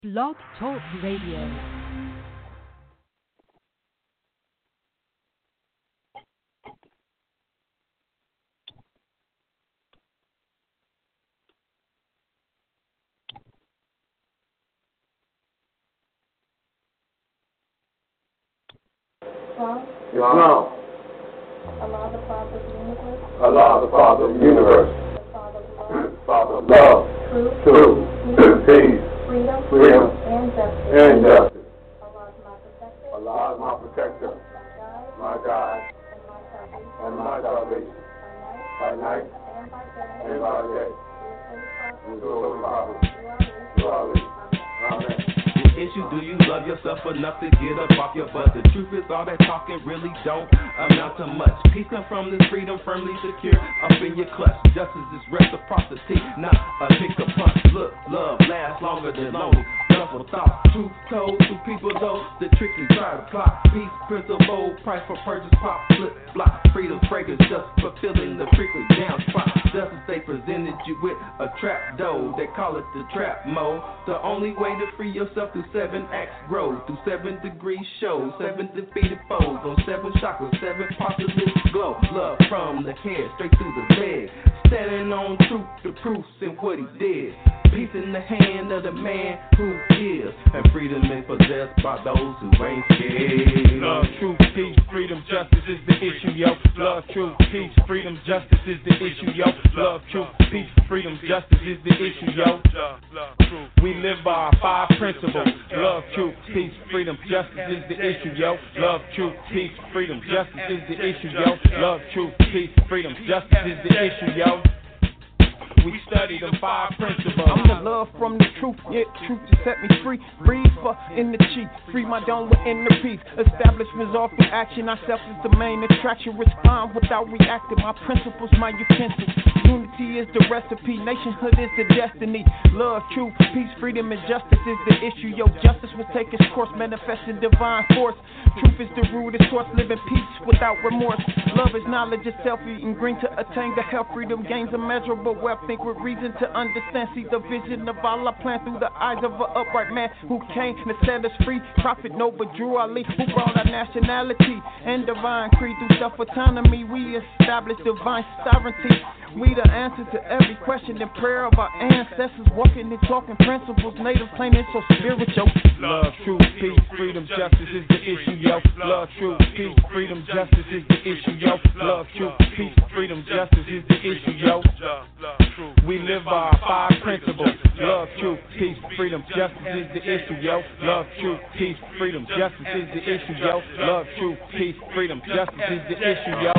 Blog Talk Radio. Islam. Allah, the Father of the universe. Allah, the Father of the universe. The Father of love. Father of love. Truth. Peace. Freedom. And justice. And justice. Allah is my protector. Allah is my protector. My God. And my salvation. By night. And by day. Through the Holy Prophet. Through Ali. Amen. Issue, do you love yourself enough to get up off your butt? The truth is all that talking really don't amount to much. Peace comes from this freedom firmly secure up in your clutch. Justice is reciprocity, not a pick a punch. Look, love lasts longer than lonely. Double thoughts, truth told to people though the trick you try to plot. Peace principle, price for purchase, pop, flip, block, freedom fragrance, just fulfilling the frequent down spot. Justice they presented you with a trap door, they call it the trap mode. The only way to free yourself through 7 acts grow, through 7 degrees show, 7 defeated foes, on 7 chakras, 7 parts of this glow. Love from the head, straight through the leg, standing on truth, the proofs and what he did. Peace in the hand of the man who gives, and freedom is possessed by those who ain't scared. Love, truth, peace, freedom, justice is the issue, yo. Love, truth, peace, freedom, justice is the issue, yo. Love, truth, peace, freedom, justice is the issue, yo. We live by our 5 principles. Love, truth, peace, freedom, justice is the issue, yo. Love, truth, peace, freedom, justice is the issue, yo. Love, truth, peace, freedom, justice is the issue, yo. We study them 5 principles. I'm the love from the truth, yeah, truth to set me free. Breathe for in the cheek, free my dome with inner peace. Establish resolve through action, ourself is the main attraction. Respond without reacting, my principles, my utensils. Unity is the recipe, nationhood is the destiny. Love, truth, peace, freedom, and justice is the issue. Yo, justice will take its course, manifesting divine force. Truth is the root, the source, living peace without remorse. Love is knowledge itself, eating green to attain the health. Freedom gains immeasurable wealth. Think with reason to understand, see the vision of Allah plan through the eyes of an upright man who came to set us free. Prophet Noble Drew Ali, who brought our nationality and divine creed through self-autonomy. We establish divine sovereignty. We the answer to every question and prayer of our ancestors, walking and talking principles, native, plain and so spiritual. Love, truth, peace, freedom, justice is the issue, yo. Love, truth, peace, freedom, justice is the issue, yo. Love, truth, peace, freedom, justice is the issue, yo. We live by our 5 principles. Love, truth, peace, freedom, justice is the issue, yo. Love, truth, peace, freedom, justice is the issue, yo. Love, truth, peace, freedom, justice is the issue, yo.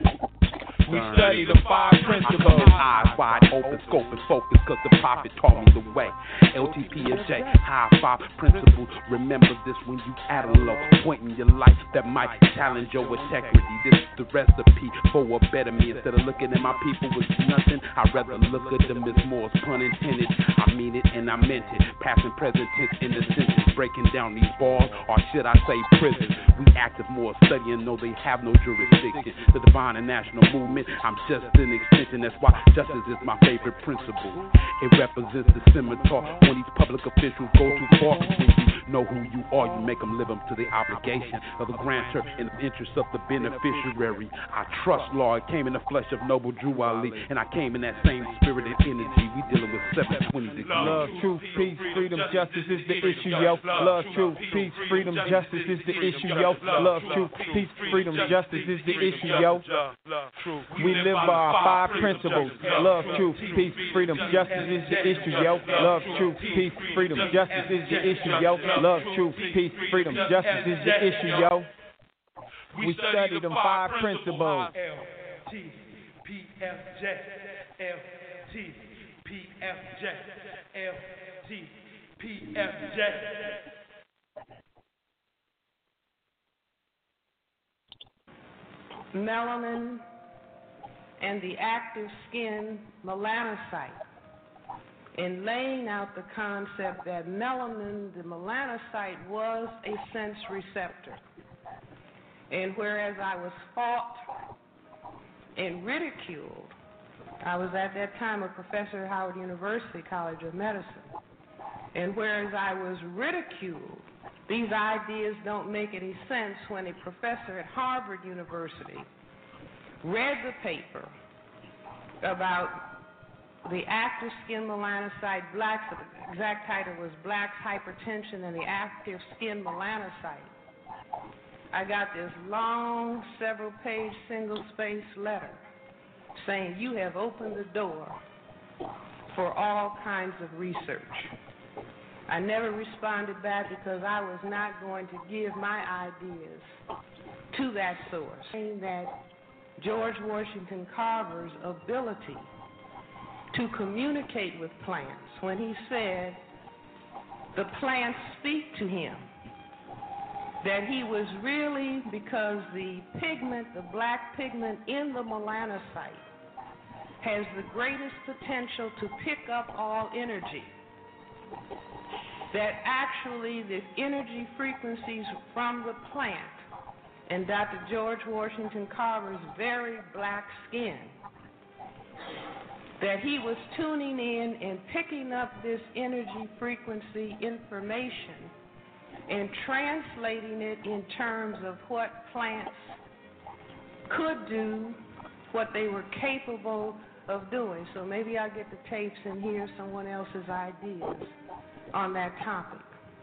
We study the 5 principles. Eyes wide open, scope and focus, cause the prophet taught me the way. LTPSJ, high 5 principles. Remember this when you at a low point in your life that might challenge your integrity. This is the recipe for a better me. Instead of looking at my people as nothing, I'd rather look at them as more, pun intended. I mean it and I meant it. Past and present tense in the sentence, breaking down these bars, or should I say prisons. We active more, studying, know they have no jurisdiction. The divine and national movement, I'm just an extension. That's why justice is my favorite principle. It represents the scimitar when these public officials go too far. When you know who you are, you make them live up to the obligation of the grantor in the interest of the beneficiary. I trust law. It came in the flesh of Noble Drew Ali, and I came in that same spirit and energy. We dealing with 720 degrees. Love, truth, peace, freedom, justice is the issue, yo. Love, truth, peace, freedom, justice is the issue, yo. Love, truth, peace, freedom, justice is the issue, yo. We live by our 5 principles. Love, truth, peace, freedom, justice is the issue, yo. Love, truth, peace, freedom, justice is the issue, yo. Love, truth, peace, freedom, justice is the issue, yo. We study them 5 principles. LTPFJ, LTPFJ, LTPFJ. Melanin and the active skin melanocyte, in laying out the concept that melanin, the melanocyte, was a sense receptor. And whereas I was fought and ridiculed, I was at that time a professor at Howard University College of Medicine. And whereas I was ridiculed, these ideas don't make any sense when a professor at Harvard University read the paper about the active skin melanocyte blacks. The exact title was Blacks, Hypertension, and the Active Skin Melanocyte. I got this long, several-page, single-space letter saying, you have opened the door for all kinds of research. I never responded back because I was not going to give my ideas to that source. Saying that George Washington Carver's ability to communicate with plants, when he said the plants speak to him, that he was really, because the pigment, the black pigment in the melanocyte, has the greatest potential to pick up all energy, that actually the energy frequencies from the plant and Dr. George Washington Carver's very black skin, that he was tuning in and picking up this energy frequency information and translating it in terms of what plants could do, what they were capable of doing. So maybe I'll get the tapes and hear someone else's ideas on that topic.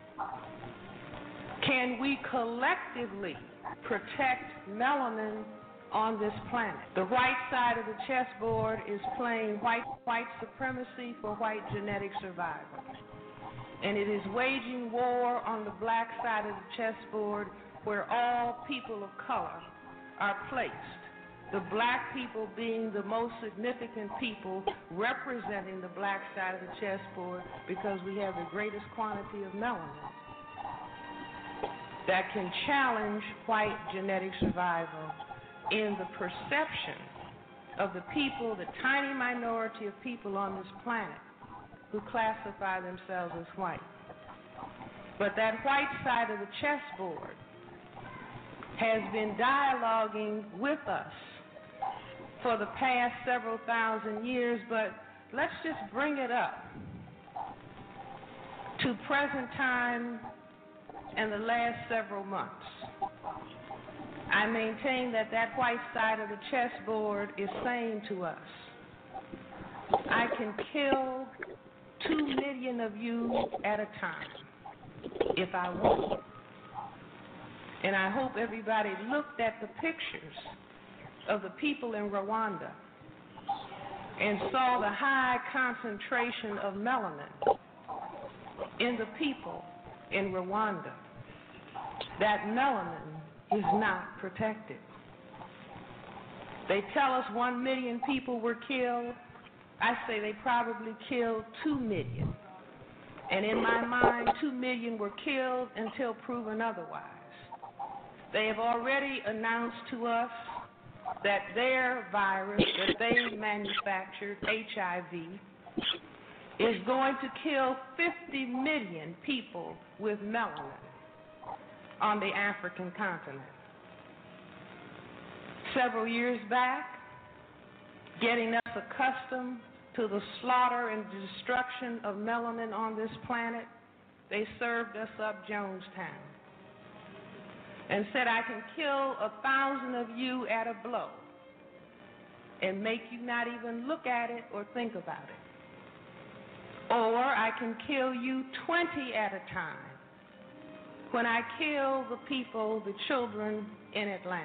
Can we collectively protect melanin on this planet? The white side of the chessboard is playing white supremacy for white genetic survival. And it is waging war on the black side of the chessboard where all people of color are placed. The black people being the most significant people representing the black side of the chessboard because we have the greatest quantity of melanin that can challenge white genetic survival in the perception of the people, the tiny minority of people on this planet who classify themselves as white. But that white side of the chessboard has been dialoguing with us for the past several thousand years, but let's just bring it up to present time and the last several months. I maintain that that white side of the chessboard is saying to us, I can kill 2 million of you at a time if I want. And I hope everybody looked at the pictures of the people in Rwanda and saw the high concentration of melanin in the people in Rwanda. That melanin is not protected. They tell us 1 million people were killed. I say they probably killed 2 million. And in my mind, 2 million were killed until proven otherwise. They have already announced to us that their virus that they manufactured, HIV, is going to kill 50 million people with melanin on the African continent. Several years back, getting us accustomed to the slaughter and destruction of melanin on this planet, they served us up Jonestown and said, I can kill 1,000 of you at a blow and make you not even look at it or think about it. Or I can kill you 20 at a time when I kill the people, the children in Atlanta.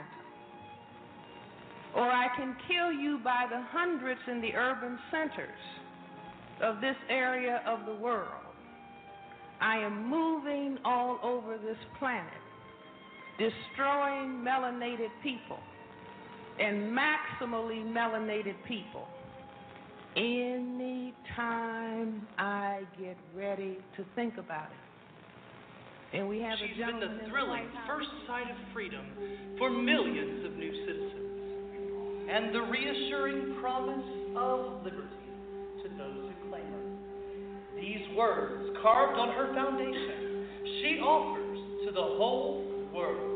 Or I can kill you by the hundreds in the urban centers of this area of the world. I am moving all over this planet, destroying melanated people and maximally melanated people any time I get ready to think about it. And we have She's been the thrilling first sight of freedom for millions of new citizens, and the reassuring promise of liberty to those who claim her. These words, carved on her foundation, she offers to the whole world.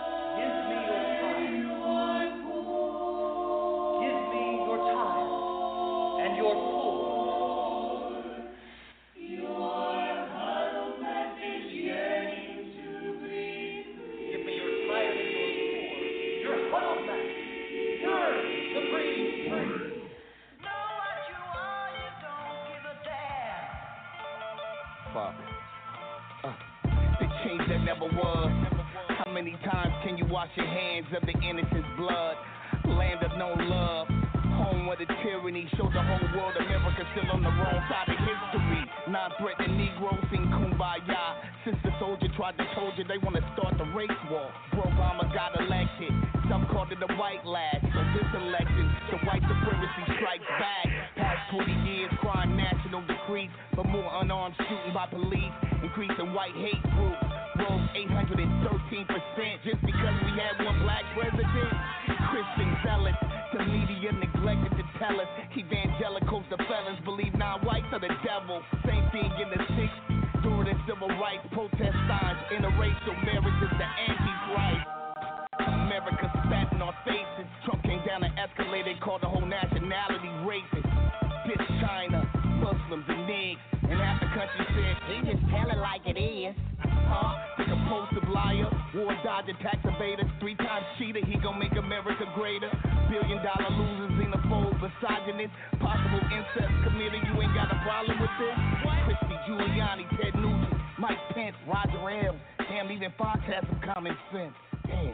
Give me your time. Fuck. The change that never was. How many times can you wash your hands of the innocent's blood? Land of no love, home where the tyranny shows the whole world America still on the wrong side of history. Non-threatening Negroes sing Kumbaya. Since the soldier tried to told you they want to start the race war. Bro Obama got elected. Some called it a white lad. So this election, the white supremacy strikes back. Past 40 years, crime national decrease, but more unarmed shooting by police, increasing white hate groups. Rose 813% just because we had one black president. Christian zealots, the media neglected to tell us. Evangelicals, the felons, believe non-whites are the devil. Same thing in the 60s, during the civil rights protest signs. Interracial marriage is the Antichrist. America spat in our faces. Trump came down an escalator, called the whole nationality racist. This China, Muslims and niggas, and half the country said, he just tell it like it is. The compulsive liar, war dodger, tax evader, 3-time cheater, he gon' make America greater. Billion-dollar losers, xenophobe, misogynist, possible incest committer, you ain't got a problem with this? Christy Giuliani, Ted Nugent, Mike Pence, Roger Ailes, damn, even Fox has some common sense. Damn.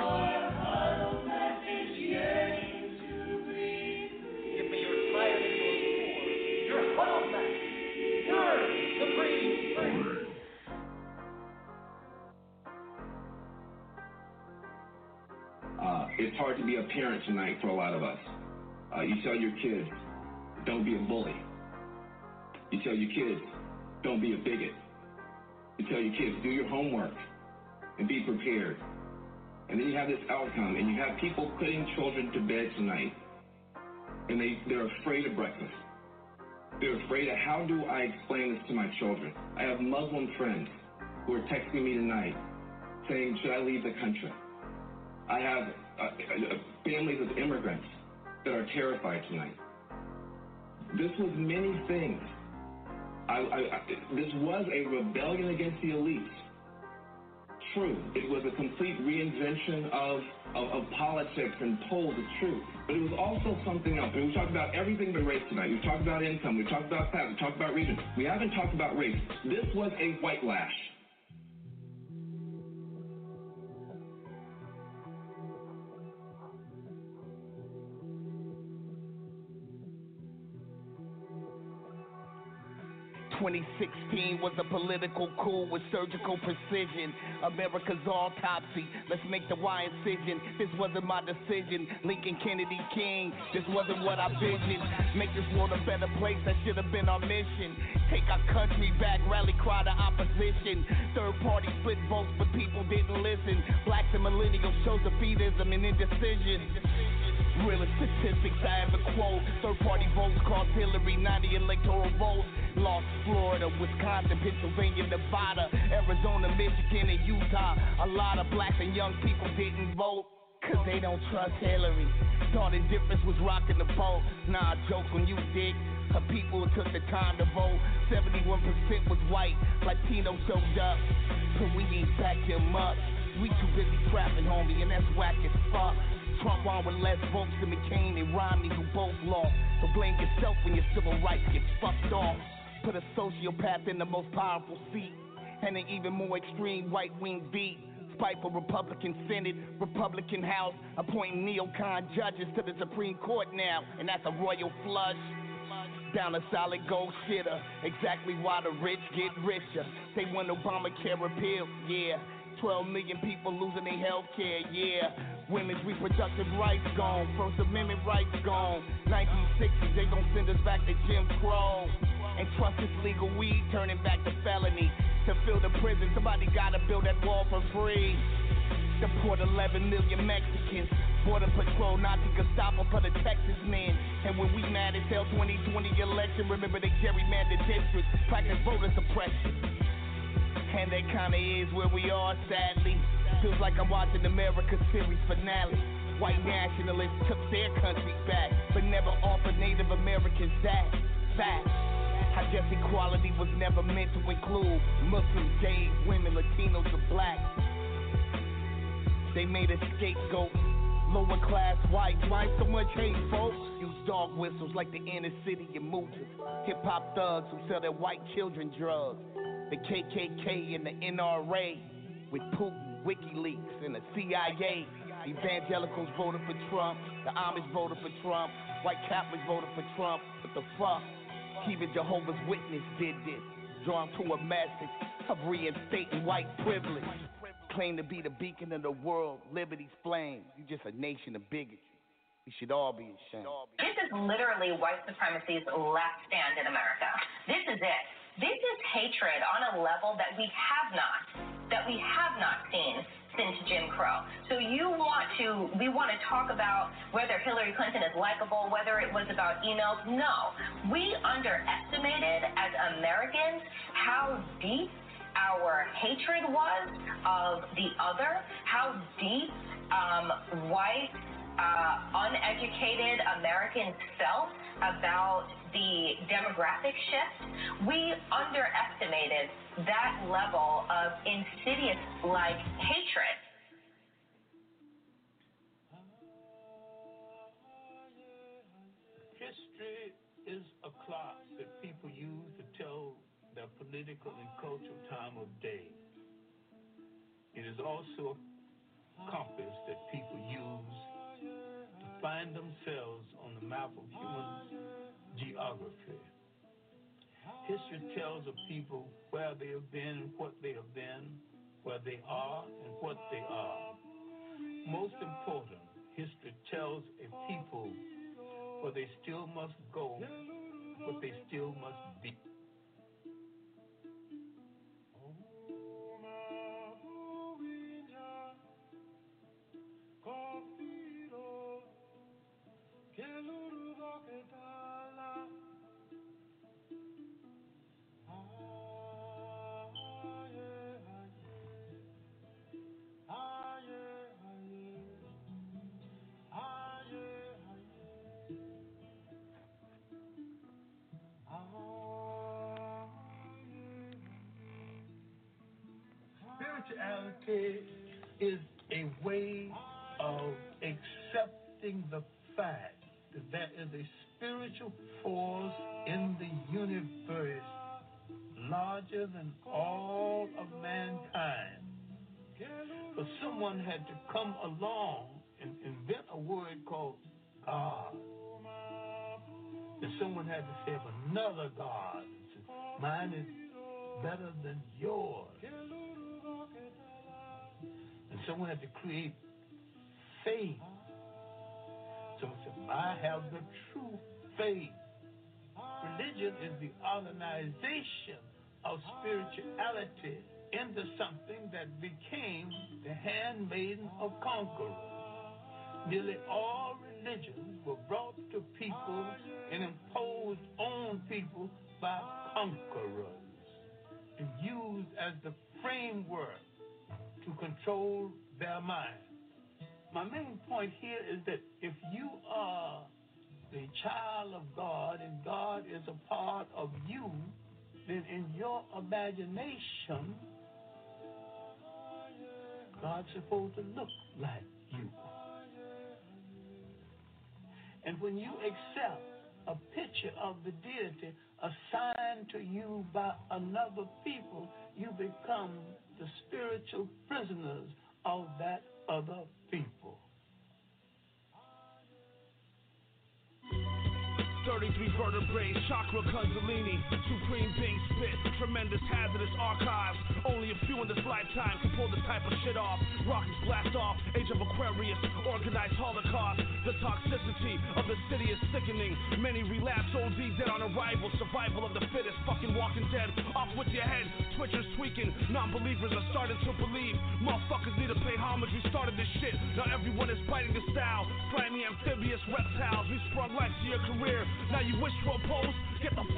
Give me your fire and your sword, your 12 man, your supreme strength. It's hard to be a parent tonight for a lot of us. You tell your kids, don't be a bully. You tell your kids, don't be a bigot. You tell your kids, do your homework and be prepared. And then you have this outcome, and you have people putting children to bed tonight, and they're afraid of breakfast. They're afraid of, how do I explain this to my children? I have Muslim friends who are texting me tonight saying, should I leave the country? I have families of immigrants that are terrified tonight. This was many things. This was a rebellion against the elites. True, it was a complete reinvention of politics and polls, it's true. But it was also something else. And we talked about everything but race tonight. We talked about income, we talked about class, we talked about region. We haven't talked about race. This was a white lash. "2016 was a political coup with surgical precision. America's autopsy. Let's make the Y incision. This wasn't my decision. Lincoln, Kennedy, King. This wasn't what I visioned. Make this world a better place. That should have been our mission. Take our country back. Rally cry to opposition. Third party split votes, but people didn't listen. Blacks and millennials chose defeatism and indecision. Realest statistics I ever quote. Third-party votes cost Hillary 90 electoral votes. Lost Florida, Wisconsin, Pennsylvania, Nevada, Arizona, Michigan, and Utah. A lot of blacks and young people didn't vote, cause they don't trust Hillary. Thought indifference was rocking the boat. Nah, joke on you, dick. Her people took the time to vote. 71% was white. Latino showed up, but we ain't back him up. We too busy trapping, homie, and that's whack as fuck. Trump won with less votes than McCain and Romney, who both lost. So blame yourself when your civil rights get fucked off. Put a sociopath in the most powerful seat, and an even more extreme right-wing beat. Spiteful Republican Senate, Republican House, appointing neocon judges to the Supreme Court now, and that's a royal flush. Down a solid gold shitter. Exactly why the rich get richer. They want Obamacare repealed, yeah. 12 million people losing their health care, yeah. Women's reproductive rights gone, First Amendment rights gone. 1960s, they gon' send us back to Jim Crow. And trust this legal weed turning back to felony. To fill the prison, somebody gotta build that wall for free. Deport 11 million Mexicans. Border Patrol, Nazi Gestapo for the Texas men. And when we mad as hell 2020 election, remember they gerrymandered districts, practice voter suppression. And that kinda is where we are, sadly. Feels like I'm watching America's series finale. White nationalists took their country back, but never offered Native Americans that. Fact. I guess equality was never meant to include Muslims, gays, women, Latinos, or blacks. They made a scapegoat Lower class whites, why so much hate, folks? Use dog whistles like the inner city of movers. Hip-hop thugs who sell their white children drugs. The KKK and the NRA with Putin, WikiLeaks, and the CIA. Evangelicals voted for Trump. The Amish voted for Trump. White Catholics voted for Trump. What the fuck? Even Jehovah's Witness did this. Drawn to a message of reinstating white privilege. Claim to be the beacon of the world, liberty's flame. You just a nation of bigotry. We should all be ashamed. This is literally white supremacy's last stand in America. This is it. This is hatred on a level that we have not seen since Jim Crow. So we want to talk about whether Hillary Clinton is likable, whether it was about emails. No, we underestimated as Americans how deep our hatred was of the other, how deep white, uneducated Americans felt about the demographic shift. We underestimated that level of insidious, hatred. History is a clock that people use to tell their political and cultural time of day. It is also a compass that people use to find themselves on the map of human geography. History tells of people where they have been and what they have been, where they are and what they are. Most important, history tells a people where they still must go, what they still must be. Spirituality is a way of accepting the fact that there is a spiritual force in the universe larger than all of mankind. But someone had to come along and invent a word called God. And someone had to say of another God, mine is better than yours. And someone had to create faith. Someone said, I have the true faith. Religion is the organization of spirituality into something that became the handmaiden of conquerors. Nearly all religions were brought to people and imposed on people by conquerors and used as the framework to control their mind. My main point here is that if you are the child of God and God is a part of you, then in your imagination, God's supposed to look like you. And when you accept a picture of the deity assigned to you by another people, you become the spiritual prisoners of that other people. 33 vertebrae, chakra kundalini, supreme being spit, tremendous hazardous archives. Only a few in this lifetime can pull this type of shit off. Rockets blast off, age of Aquarius, organized holocaust. The toxicity of the city is sickening. Many relapse, OD dead on arrival. Survival of the fittest, fucking walking dead. Off with your head, twitchers tweaking. Non-believers are starting to believe. Motherfuckers need to pay homage, we started this shit. Now everyone is biting the style. Slimy amphibious reptiles, we sprung life to your career. Now you wish to oppose? Get the fuck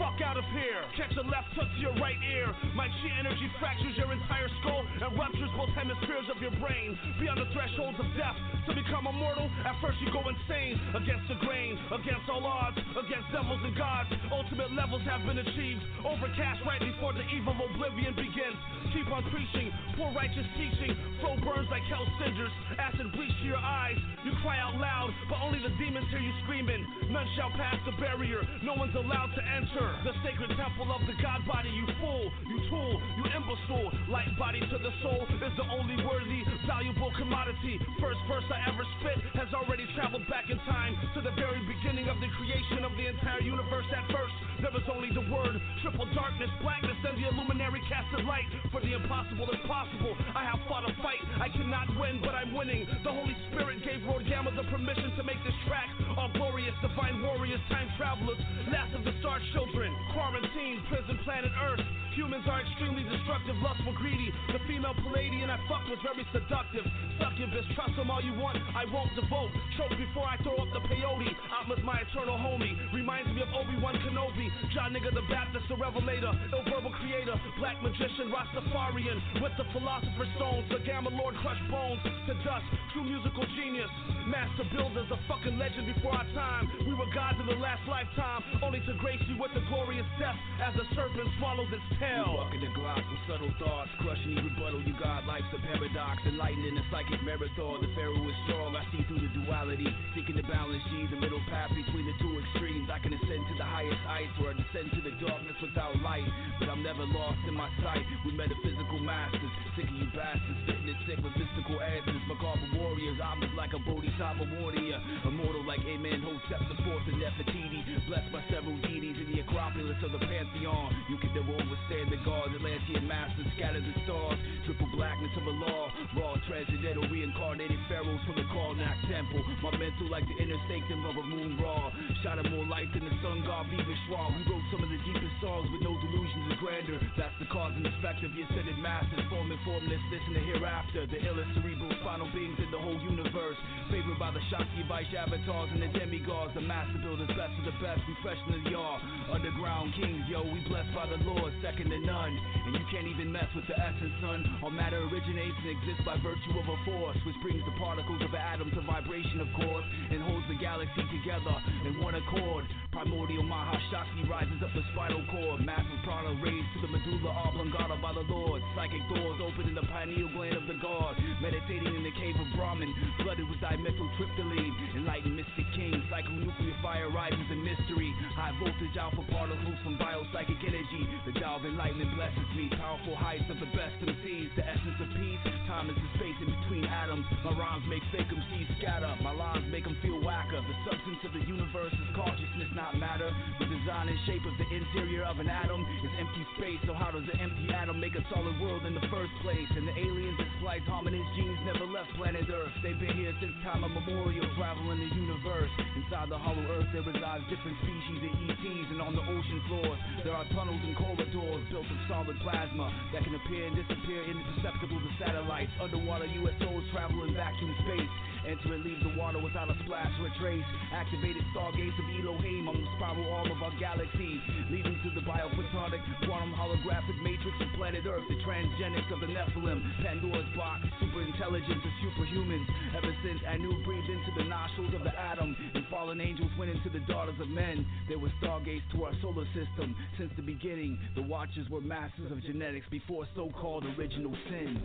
fuck out of here. Catch a left hook to your right ear. My chi energy fractures your entire skull and ruptures both hemispheres of your brain. Beyond the thresholds of death, to become immortal, at first you go insane. Against the grain, against all odds, against devils and gods. Ultimate levels have been achieved. Overcast right before the evil oblivion begins. Keep on preaching, poor righteous teaching. Flow burns like hell cinders. Acid bleach to your eyes. You cry out loud, but only the demons hear you screaming. None shall pass the barrier. No one's allowed to enter the sacred temple of the God body. You fool, you tool, you imbecile. Light body to the soul is the only worthy, valuable commodity. First verse I ever spit has already traveled back in time to the very beginning of the creation of the entire universe. At first, there was only the word, triple darkness, blackness, and the illuminary casted light. For the impossible is possible. I have fought a fight. I cannot win, but I'm winning. The Holy Spirit gave Lord Gamma the permission to make this track. All glorious, divine warriors, time travelers, last of the star children, quarantine, prison planet Earth. Humans are extremely destructive, lustful, greedy. The female Palladian I fucked was very seductive. Succubus, trust them all you want, I won't devote. Choke before I throw up the peyote. Atma's my eternal homie. Reminds me of Obi-Wan Kenobi. John Nigga the Baptist, the revelator. Ill verbal creator, black magician, Rastafarian. With the philosopher's stones, the Gamma Lord crushed bones to dust. True musical genius. Master builders, a fucking legend before our time. We were gods in the last lifetime, only to grace you with the glorious death as the serpent swallows its tail. You walk in the Glock with subtle thoughts, crushing you rebuttal. You got life's a paradox, enlightening the psychic marathon. The pharaoh is strong, I see through the duality, seeking to balance G, the middle path between the two extremes. I can ascend to the highest heights, or I descend to the darkness without light. But I'm never lost in my sight. We metaphysical masters, sick of you bastards, spitting it sick with mystical answers. Macabre warriors, I'm just like a bodhisattva warrior, immortal like Amen Hotep the Fourth and Nefertiti, blessed by several deities in the Acropolis of the Pantheon. You can never overstand the gods, Atlantean masters scatter the stars, triple blackness of a law, raw transcendental reincarnated pharaohs from the Karnak temple. My mental like the inner sanctum of a moon raw, shining more light than the sun god Vivishwa. We wrote some of the deepest songs with no delusions of grandeur. That's the cause and effect of the ascended masters, forming formlessness in the hereafter. The illest cerebral spinal beings in the whole universe, favored by the Shakti Vaishya avatars and the demigods. The master builders, best of the best, we fresh in the yard. Underground kings, yo, we blessed by the Lord, second to none. And you can't even mess with the essence, son. All matter originates and exists by virtue of a force, which brings the particles of an atom to vibration, of course, and holds the galaxy together in one accord. Primordial Mahashakti rises up the spinal cord. Massive prana raised to the medulla oblongata by the Lord. Psychic doors open in the pineal gland of the god. Meditating in the cave of Brahman, flooded with dimethyltryptamine. Enlightened mystic king, psychonuclear fire rises in mystery. High voltage alpha particles from biopsychic energy. The Tao of enlightenment blesses me. Powerful heights of the best MCs. The essence of peace. Time is the space in between atoms. My rhymes make fake MCs scatter. My lines make them feel whacker. The substance of the universe is consciousness, not matter. The design and shape of the interior of an atom is empty space. So how does an empty atom make a solid world in the first place? And the aliens that splice hominid genes never left planet Earth. They've been here since time immemorial, traveling the universe. Inside the hollow earth there resides different species of ETs. And on the ocean floors there are tunnels and corridors built of solid plasma that can appear and disappear imperceptible to satellites. Underwater USOs travel in vacuum space. Enter and leave the water without a splash or a trace. Activated stargates of Elohim on the spiral arm of our galaxy, leading to the biophotonic quantum holographic matrix of planet Earth. The transgenics of the Nephilim, Pandora's box, super intelligence of superhumans. Ever since Anu breathed into the nostrils of the atom and fallen angels went into the daughters of men, there were stargates to our solar system. Since the beginning, the Watchers were masters of genetics before so-called original sin.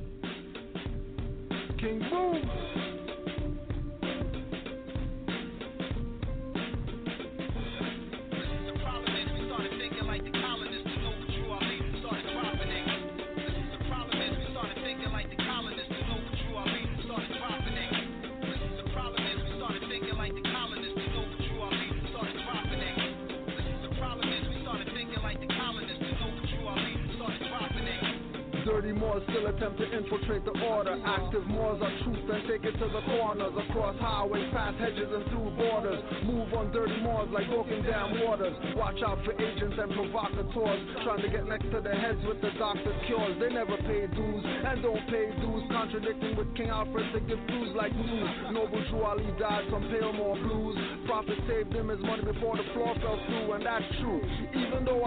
King Boom! Dirty Moors still attempt to infiltrate the order. Active Moors are truth and take it to the corners. Across highways, past hedges and through borders. Move on dirty Moors like broken down waters. Watch out for agents and provocateurs trying to get next to their heads with the doctor's cures. They never pay dues and don't pay dues, contradicting with King Alfred to give clues like news. Noble Drew Ali died from Palemore blues. Prophet saved him his money before the floor fell through, and that's true. Even though I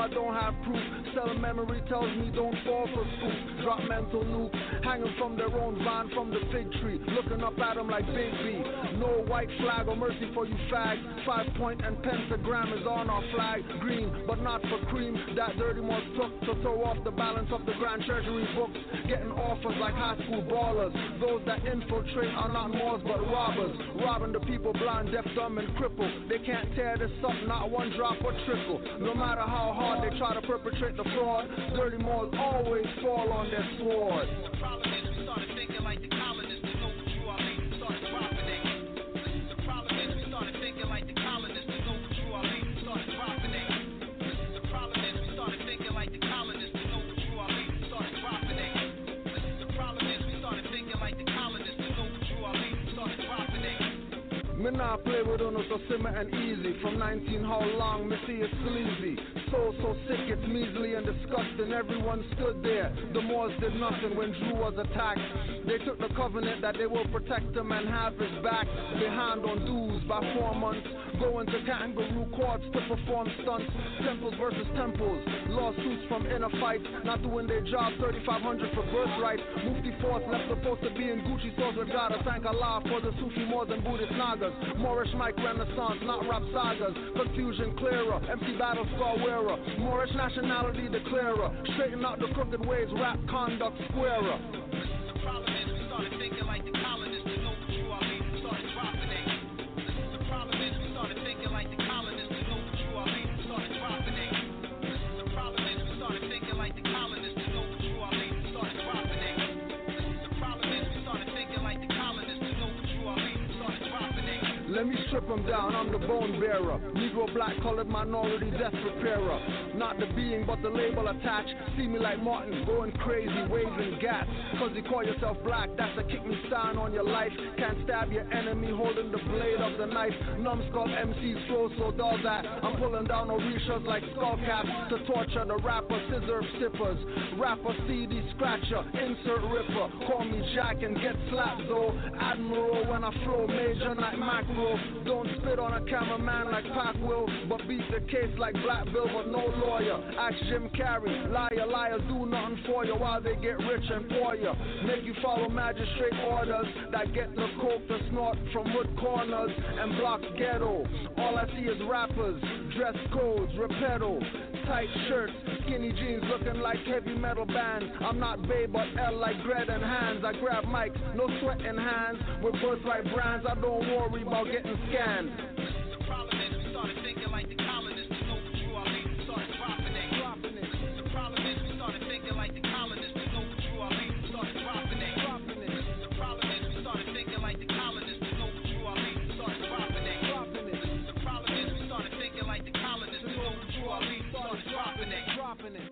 I don't have proof. Cell memory tells me don't fall for spook. Drop mental nukes, hanging from their own vine from the fig tree. Looking up at them like Big B. No white flag or mercy for you fags. 5-point and pentagram is on our flag. Green, but not for cream. That dirty more took to throw off the balance of the Grand Treasury books. Getting offers like high school ballers. Those that infiltrate are not Moors but robbers. Robbing the people blind, deaf, dumb, and crippled. They can't tear this up, not one drop or trickle. No matter how hard they try to perpetrate the fraud, dirty Moors always fall on their sword. The problem is we started thinking like the colonists. To know what you are, we started dropping it. The problem is we started thinking like the colonists. To know what you are, we started dropping it. The problem is we started thinking like the colonists. To know what you are, we started dropping it. The problem is we started thinking like the colonists. To know what you are, we started dropping it. Me nah play with uno so simmer and easy. From 19 how long, me see it's sleazy. So sick, it's measly and disgusting. Everyone stood there. The Moors did nothing when Drew was attacked. They took the covenant that they will protect him and have his back. Behind on dues by 4 months. Going to kangaroo courts to perform stunts. Temples versus temples. Lawsuits from inner fights. Not doing their job, 3,500 for birthright. Mufti Force left supposed to be in Gucci stores with God. I thank Allah for the Sufi Moors and Buddhist Nagas. Moorish Mike Renaissance, not rap sagas. Confusion clearer, empty battle scar wearer. Moorish nationality declarer. Straighten out the crooked ways, rap conduct squarer. The problem is we started thinking like the colonists. To know what you are, we started dropping it. The problem is we started thinking like the colonists. To know what you are, we started dropping it. The problem is we started thinking like the colonists. To know what you are, we started dropping it. The problem is we started thinking like the colonists. To know what you are, we started dropping it. Let me strip them down, I'm the bone bearer. Negro, black, colored, minority, death preparer. Not the being, but the label attached. See me like Martin, going crazy, waving gas. Cause you call yourself black, that's a kick me sign on your life. Can't stab your enemy holding the blade of the knife. Numbskull MCs flow so dull that I'm pulling down Orishas like skull caps to torture the rapper, scissor sippers. Rapper, CD scratcher, insert ripper. Call me Jack and get slapped though. Admiral when I flow, major like macro. Don't spit on a cameraman like Pac will, but beat the case like Black Bill, but no lawyer. Ask Jim Carrey, liars do nothing for you while they get rich and poor you. Make you follow magistrate orders that get the coke to snort from wood corners and block ghetto. All I see is rappers, dress codes, repedo, tight shirts, skinny jeans looking like heavy metal bands. I'm not Babe but L like Gred and Hands. I grab mics, no sweat in hands. With birthright brands, I don't worry about getting scanned. The problem is we started thinking like the colonists. To know what you are, we started dropping it. The problem is we started thinking like the colonists. To know what you are, we started dropping it. The problem is we started thinking like the colonists. To know what you are, we started dropping it. The problem is we started thinking like the colonists. To know what you are, we started dropping it.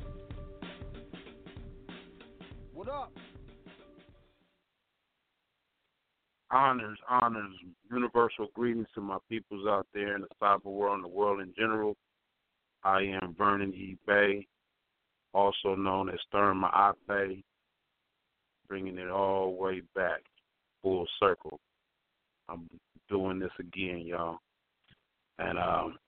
What up? Honors, universal greetings to my peoples out there in the cyber world and the world in general. I am Vernon E. Bay, also known as Stern Ma'ape, bringing it all the way back, full circle. I'm doing this again, y'all. And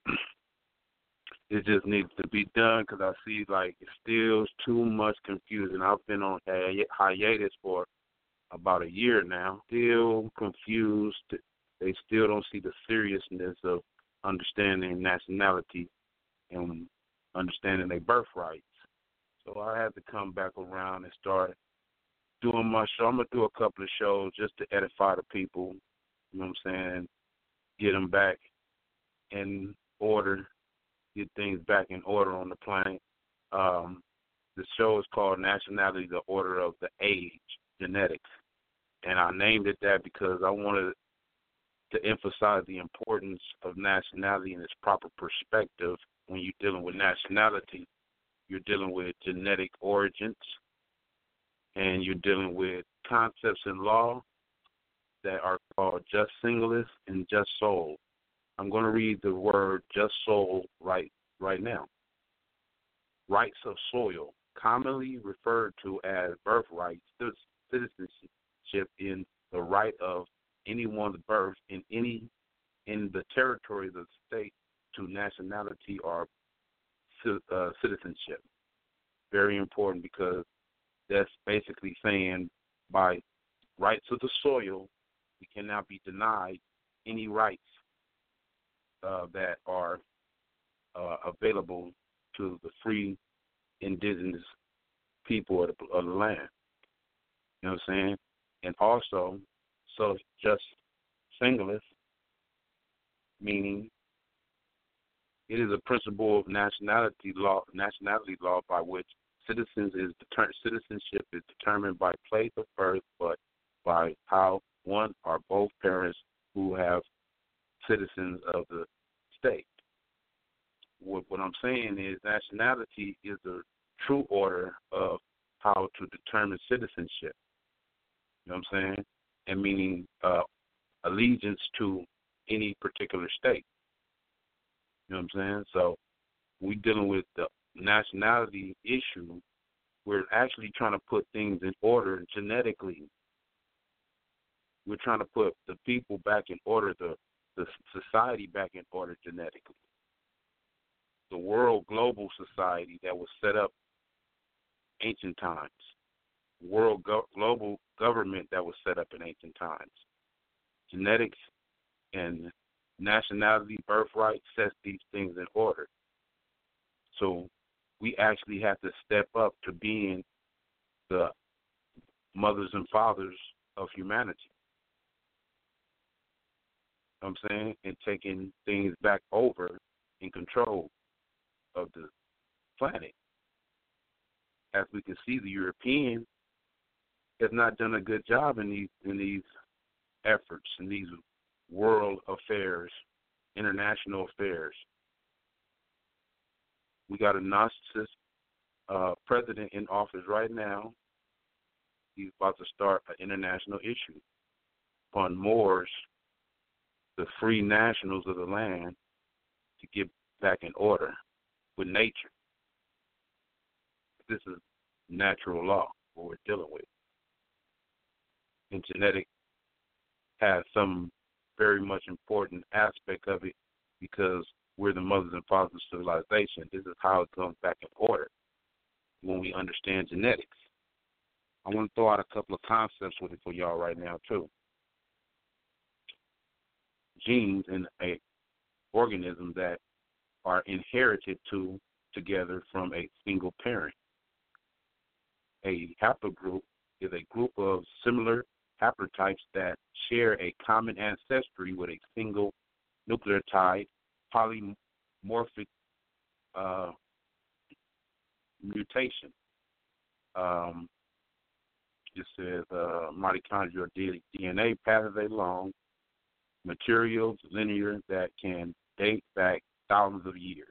it just needs to be done because I see like it still is too much confusion. I've been on hiatus for about a year now, still confused. They still don't see the seriousness of understanding nationality and understanding their birthrights. So I had to come back around and start doing my show. I'm going to do a couple of shows just to edify the people, you know what I'm saying, get them back in order, get things back in order on the planet. The show is called Nationality, the Order of the Age, Genetics. And I named it that because I wanted to emphasize the importance of nationality in its proper perspective. When you're dealing with nationality, you're dealing with genetic origins, and you're dealing with concepts in law that are called just singleness and just soul. I'm going to read the word just soul right now. Rights of soil, commonly referred to as birthright, citizenship in the right of anyone's birth in the territory of the state to nationality are citizenship. Very important because that's basically saying by rights of the soil, we cannot be denied any rights that are available to the free indigenous people of the land. You know what I'm saying? And also, so just singulus, meaning it is a principle of nationality law by which citizenship is determined by place of birth, but by how one or both parents who have citizens of the state. What I'm saying is nationality is the true order of how to determine citizenship. You know what I'm saying? And meaning allegiance to any particular state. You know what I'm saying? So we're dealing with the nationality issue. We're actually trying to put things in order genetically. We're trying to put the people back in order, the society back in order genetically. The world global society that was set up ancient times. World global government that was set up in ancient times. Genetics and nationality, birthright sets these things in order. So we actually have to step up to being the mothers and fathers of humanity. You know what I'm saying? And taking things back over in control of the planet. As we can see, the European has not done a good job in these efforts, in these world affairs, international affairs. We got a narcissist president in office right now. He's about to start an international issue upon Moors, the free nationals of the land, to get back in order with nature. This is natural law, what we're dealing with. And genetic has some very much important aspect of it because we're the mothers and fathers of civilization. This is how it comes back in order when we understand genetics. I want to throw out a couple of concepts with it for y'all right now, too. Genes in a organism that are inherited together from a single parent. A haplogroup is a group of similar haplotypes that share a common ancestry with a single nucleotide polymorphic mutation. It says mitochondrial DNA passes along materials linear that can date back thousands of years.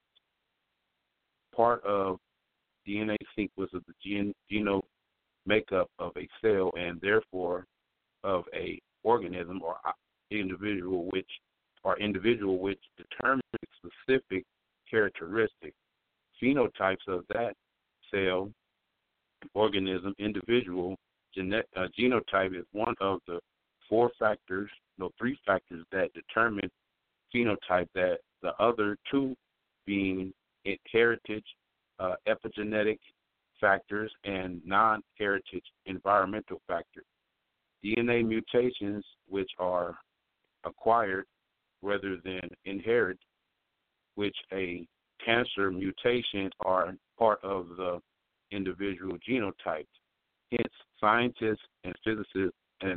Part of DNA sequence of the genome makeup of a cell and therefore of a organism or individual which determines specific characteristics. Phenotypes of that cell, organism, individual, genotype is one of the three factors that determine phenotype, that the other two being heritage, epigenetic factors, and non-heritage environmental factors. DNA mutations, which are acquired rather than inherited, which a cancer mutation are part of the individual genotype. Hence, scientists and physicists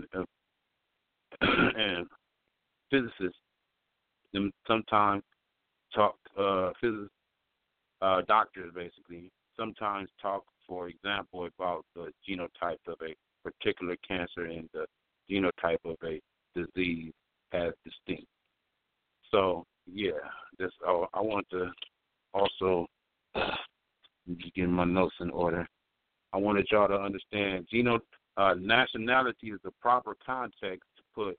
and physicists sometimes talk, doctors basically, sometimes talk, for example, about the genotype of a particular cancer and the genotype of a disease as distinct. So, yeah, I want to also just get my notes in order. I wanted y'all to understand nationality is the proper context to put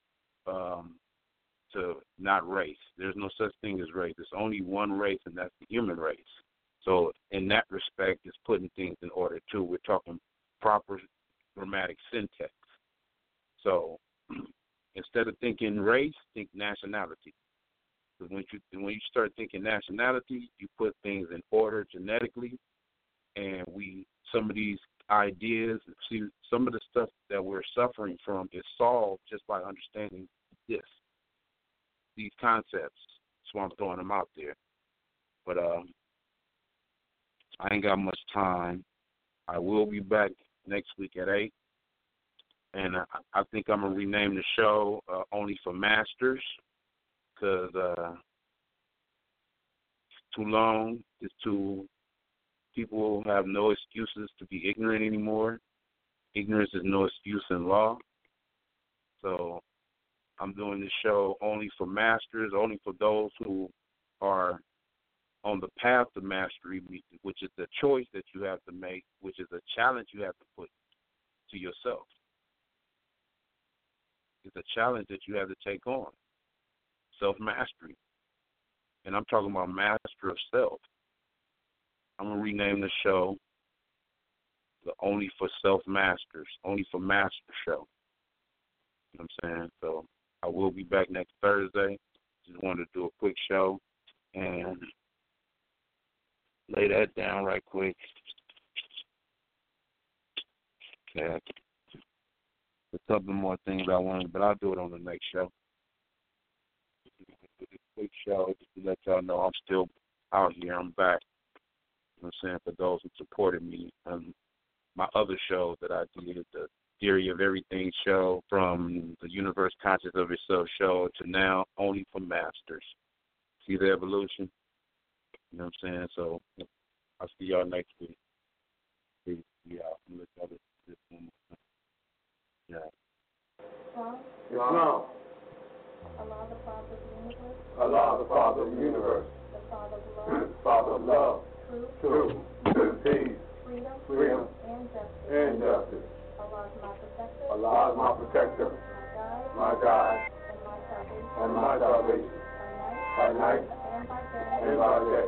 to not race. There's no such thing as race. There's only one race, and that's the human race. So in that respect, it's putting things in order, too. We're talking proper grammatic syntax. So instead of thinking race, think nationality. Because when you start thinking nationality, you put things in order genetically, and some of these ideas, see, some of the stuff that we're suffering from is solved just by understanding these concepts. That's why I'm throwing them out there. But I ain't got much time. I will be back next week at 8. And I think I'm going to rename the show Only for Masters, because it's too long. People have no excuses to be ignorant anymore. Ignorance is no excuse in law. So I'm doing this show only for masters, only for those who are on the path to mastery, which is the choice that you have to make, which is a challenge you have to put to yourself. It's a challenge that you have to take on, self-mastery. And I'm talking about master of self. I'm going to rename the show the Only for Self-Masters, Only for Master Show. You know what I'm saying? So I will be back next Thursday. Just wanted to do a quick show and lay that down right quick. Okay. A couple more things I wanted, but I'll do it on the next show. A quick show just to let y'all know I'm still out here. I'm back. You know what I'm saying? For those who supported me. My other shows that I did, the Theory of Everything show, from the Universe Conscious of Itself show to now Only for Masters. See the evolution? You know what I'm saying? So I'll see y'all next week. Peace. Yeah, I'm going to let y'all this one more time. Yeah. Islam. Allah the Father of the universe. Allah the Father of the universe. The Father of love. Father of love. Truth. Peace. Freedom. And justice. Allah is my protector. Allah is my protector. My guide. And my salvation. By night. And by day.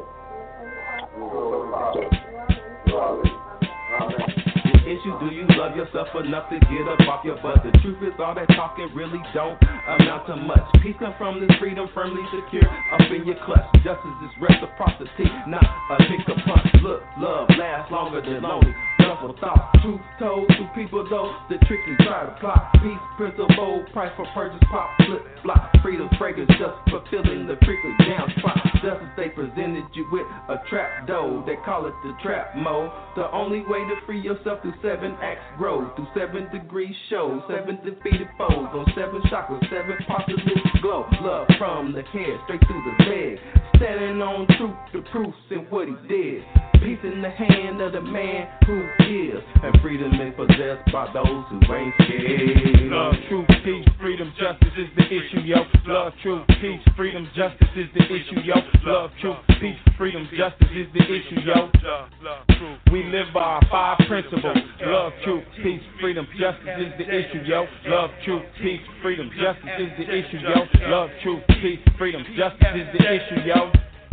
Amen. Issue, do you love yourself enough to get up off your butt? The truth is all that talking really don't amount to much. Peace comes from this freedom firmly secure up in your clutch. Justice is reciprocity, not a pick a punch. Look, love lasts longer than lonely. Double thought, truth told to people though the tricky try to plot. Peace principle, price for purchase, pop, flip, block. Freedom fragrance, just fulfilling the frequent down spot. Justice they presented you with a trap door. They call it the trap mode. The only way to free yourself through 7 acts grow, through 7 degrees show, 7 defeated foes on 7 chakras, 7 parts of this glow. Love from the head straight through the leg, standing on truth, the proofs and what he did. Peace in the hand of the man who gives, and freedom is possessed by those who ain't scared. Love, truth, peace, freedom, justice is the issue, yo. Love, truth, peace, freedom, justice is the issue, yo. Love, truth, peace, freedom, justice is the issue, yo. We live by our 5 principles. Love, truth, peace, freedom, justice is the issue, yo. Love, truth, peace, freedom, justice is the issue, yo. Love, truth, peace, freedom, justice is the issue, yo.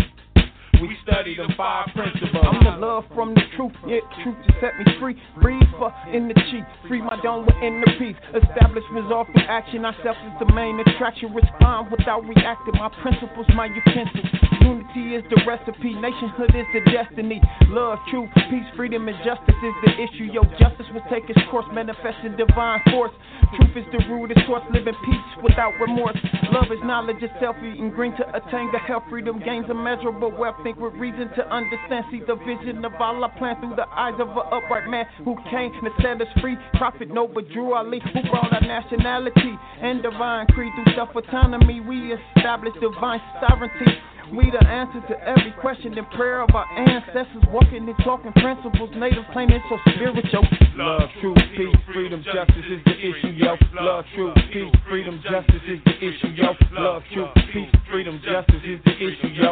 We study them 5 principles. I'm the love from the truth, yeah, truth to set me free. Breathe for in the cheek, free my dome with inner peace. Establish resolve through action, ourself is the main attraction. Respond without reacting, my principles, my utensils. Unity is the recipe, nationhood is the destiny. Love, truth, peace, freedom, and justice is the issue. Yo, justice will take its course, manifesting divine force. Truth is the root of source, living peace without remorse. Love is knowledge itself, eating green to attain the health. Freedom gains immeasurable wealth. Think with reason to understand, see the vision of Allah plan through the eyes of an upright man who came to set us free. Prophet Noble Drew Ali, who brought our nationality and divine creed through self-autonomy. We establish divine sovereignty. We the answer to every question and prayer of our ancestors, walking and talking principles, native, plain and so spiritual. Love, truth, peace, freedom, justice is the issue, yo. Love, truth, peace, freedom, justice is the issue, yo. Love, truth, peace, freedom, justice is the issue, yo.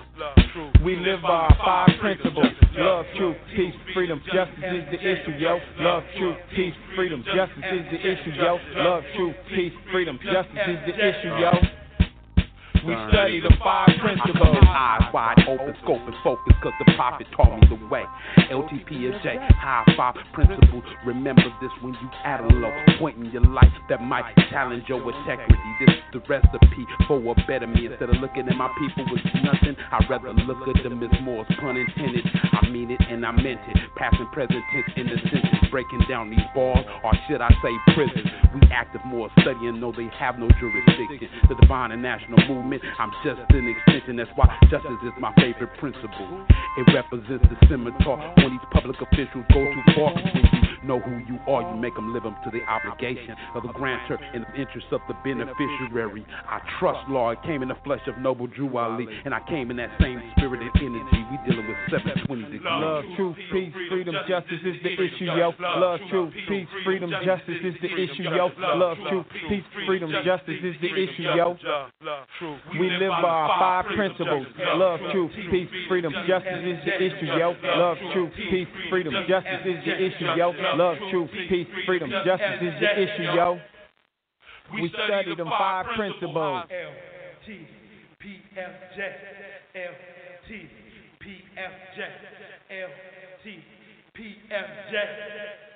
We live by our 5 principles. Love, truth, peace, freedom, justice is the issue, yo. Love, truth, peace, freedom, justice is the issue, yo. Love, truth, peace, freedom, justice is the issue, yo. We study the 5 principles. Eyes wide open, scope and focus, cause the prophet taught me the way. LTPSJ, high 5 principles. Remember this when you at a low point in your life that might challenge your integrity. This is the recipe for a better me. Instead of looking at my people as nothing, I'd rather look at them as more, pun intended. I mean it and I meant it. Passing present tense in the sentence, breaking down these bars, or should I say prisons. We active more studying, know they have no jurisdiction. The divine and national movement, I'm just an extension. That's why justice is my favorite principle. It represents the scimitar when these public officials go too far. When you know who you are, you make them live up to the obligation of the grantor in the interest of the beneficiary. I trust law. It came in the flesh of noble Drew Ali, and I came in that same spirit and energy. We dealing with 720 degrees. Love, truth, peace, freedom, justice is the issue, yo. Love, truth, peace, freedom, justice is the issue, yo. Love, truth, peace, freedom, justice is the issue, yo. We live by our 5 principles. Love, truth, peace, freedom, justice is the issue, yo. Love, truth, peace, freedom, justice is the issue, yo. Love, truth, peace, freedom, justice is the issue, yo. We study them 5 principles. LTPFJ, LTPFJ, LTPFJ.